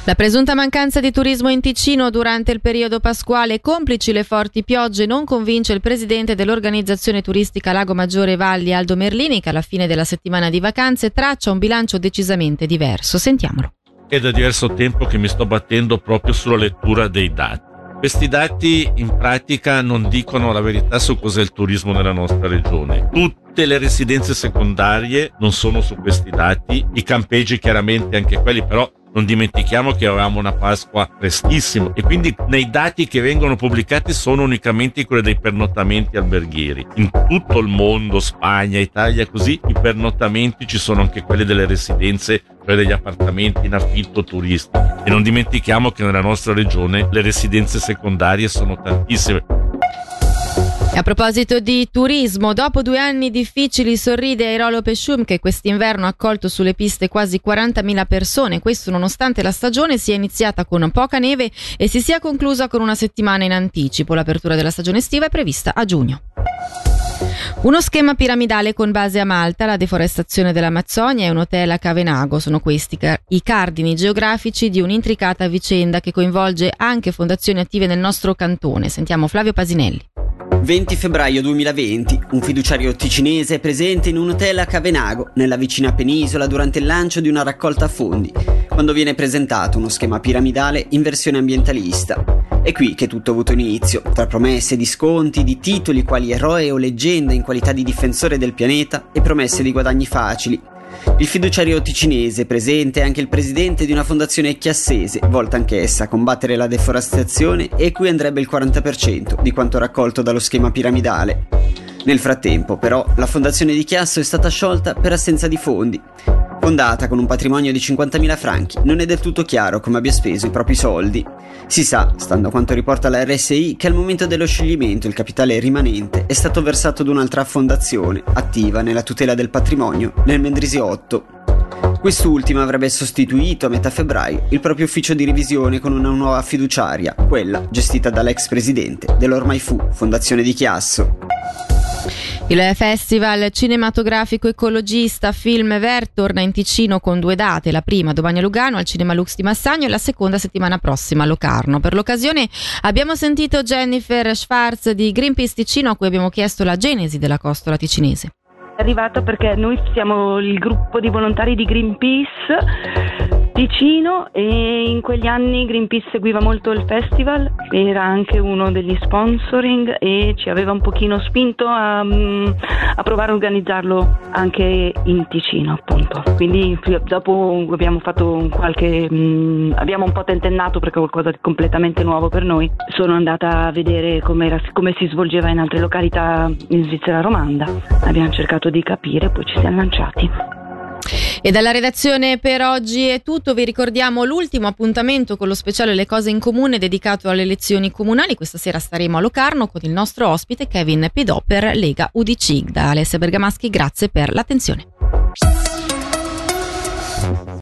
La presunta mancanza di turismo in Ticino durante il periodo pasquale, complici le forti piogge, non convince il presidente dell'organizzazione turistica Lago Maggiore Valli, Aldo Merlini, che alla fine della settimana di vacanze traccia un bilancio decisamente diverso. Sentiamolo. È da diverso tempo che mi sto battendo proprio sulla lettura dei dati. Questi dati in pratica non dicono la verità su cos'è il turismo nella nostra regione. Tutte le residenze secondarie non sono su questi dati, i campeggi chiaramente anche quelli, però non dimentichiamo che avevamo una Pasqua prestissimo e quindi nei dati che vengono pubblicati sono unicamente quelli dei pernottamenti alberghieri. In tutto il mondo, Spagna, Italia, così, i pernottamenti ci sono anche quelli delle residenze, cioè degli appartamenti in affitto turistici. E non dimentichiamo che nella nostra regione le residenze secondarie sono tantissime. A proposito di turismo, dopo 2 anni difficili sorride Airolo Pescium, che quest'inverno ha accolto sulle piste quasi 40.000 persone, questo nonostante la stagione sia iniziata con poca neve e si sia conclusa con una settimana in anticipo. L'apertura della stagione estiva è prevista a giugno. Uno schema piramidale con base a Malta, la deforestazione dell'Amazzonia e un hotel a Cavenago sono questi i cardini geografici di un'intricata vicenda che coinvolge anche fondazioni attive nel nostro cantone. Sentiamo Flavio Pasinelli. 20 febbraio 2020, un fiduciario ticinese è presente in un hotel a Cavenago, nella vicina penisola, durante il lancio di una raccolta fondi, quando viene presentato uno schema piramidale in versione ambientalista. È qui che tutto ha avuto inizio, tra promesse di sconti, di titoli quali eroe o leggenda in qualità di difensore del pianeta e promesse di guadagni facili. Il fiduciario ticinese presente è anche il presidente di una fondazione chiassese, volta anch'essa a combattere la deforestazione e cui andrebbe il 40% di quanto raccolto dallo schema piramidale. Nel frattempo, però, la fondazione di Chiasso è stata sciolta per assenza di fondi. Fondata con un patrimonio di 50.000 franchi, non è del tutto chiaro come abbia speso i propri soldi. Si sa, stando a quanto riporta la RSI, che al momento dello scioglimento il capitale rimanente è stato versato ad un'altra fondazione, attiva nella tutela del patrimonio, nel Mendrisiotto. Quest'ultima avrebbe sostituito a metà febbraio il proprio ufficio di revisione con una nuova fiduciaria, quella gestita dall'ex presidente dell'ormai Fondazione di Chiasso. Il festival cinematografico ecologista Film Ver torna in Ticino con 2 date, la prima domani a Lugano al Cinema Lux di Massagno e la seconda settimana prossima a Locarno. Per l'occasione abbiamo sentito Jennifer Schwarz di Greenpeace Ticino, a cui abbiamo chiesto la genesi della costola ticinese. È arrivato perché noi siamo il gruppo di volontari di Greenpeace Ticino e in quegli anni Greenpeace seguiva molto il festival, era anche uno degli sponsoring e ci aveva un pochino spinto a provare a organizzarlo anche in Ticino, appunto. Quindi dopo abbiamo fatto abbiamo un po' tentennato perché è qualcosa di completamente nuovo per noi. Sono andata a vedere come si svolgeva in altre località in Svizzera romanda, abbiamo cercato di capire, poi ci siamo lanciati. E dalla redazione per oggi è tutto. Vi ricordiamo l'ultimo appuntamento con lo speciale Le cose in comune dedicato alle elezioni comunali. Questa sera staremo a Locarno con il nostro ospite Kevin Pedò per Lega UDC. Da Alessia Bergamaschi, grazie per l'attenzione.